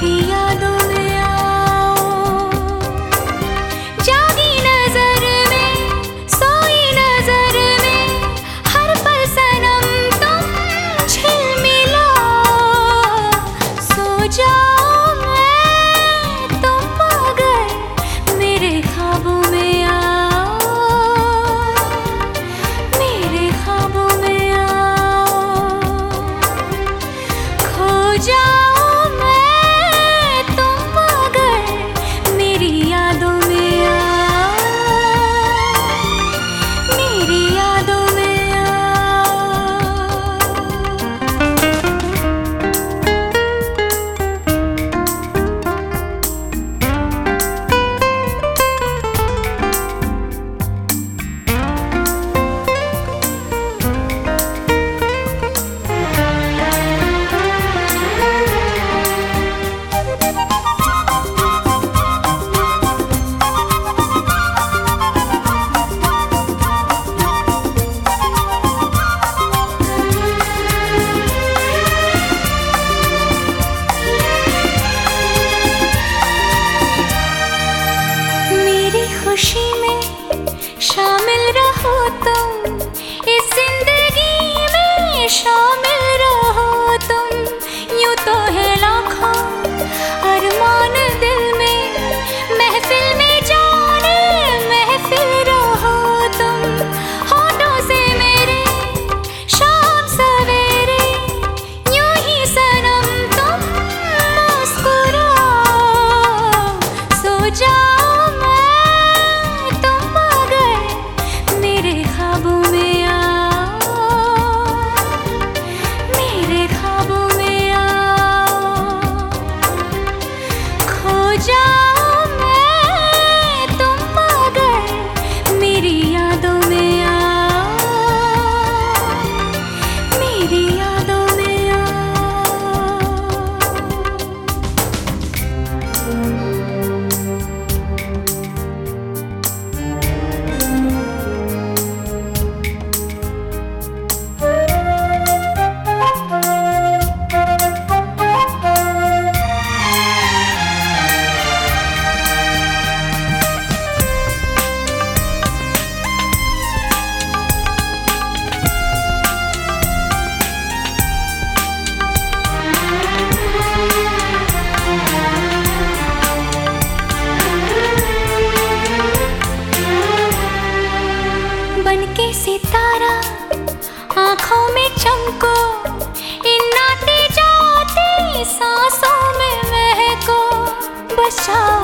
यादों में आओ। जागी नजर में, सोई नजर में, हर पल सनम तुम झिलमिलाओ। सो जाओ मैं तुम मगर मेरे ख्वाबों में आओ, मेरे ख्वाबों में आओ। खो जाओ मैं तुम मगर मेरी यादों में आओ, मेरी यादों में आओ। मेरी खुशी में शामिल रहो तुम, इस जिंदगी में शामिल रहो तुम। यूं तो है लाखों अरमान दिल में, महफिल में जाने महफिल रहो तुम। होठों से मेरे शाम सवेरे यूं ही सनम तुम मुस्कुराओ। सो जाओ मैं तुम मगर मेरे ख्वाबों में आओ, मेरे ख्वाबों में आओ। खो जाओ मैं तुम मगर मेरी यादों में आओ, मेरी यादों में आओ। बनके सितारा आँखों में चमको, इन आते जाते सांसों में महको। बस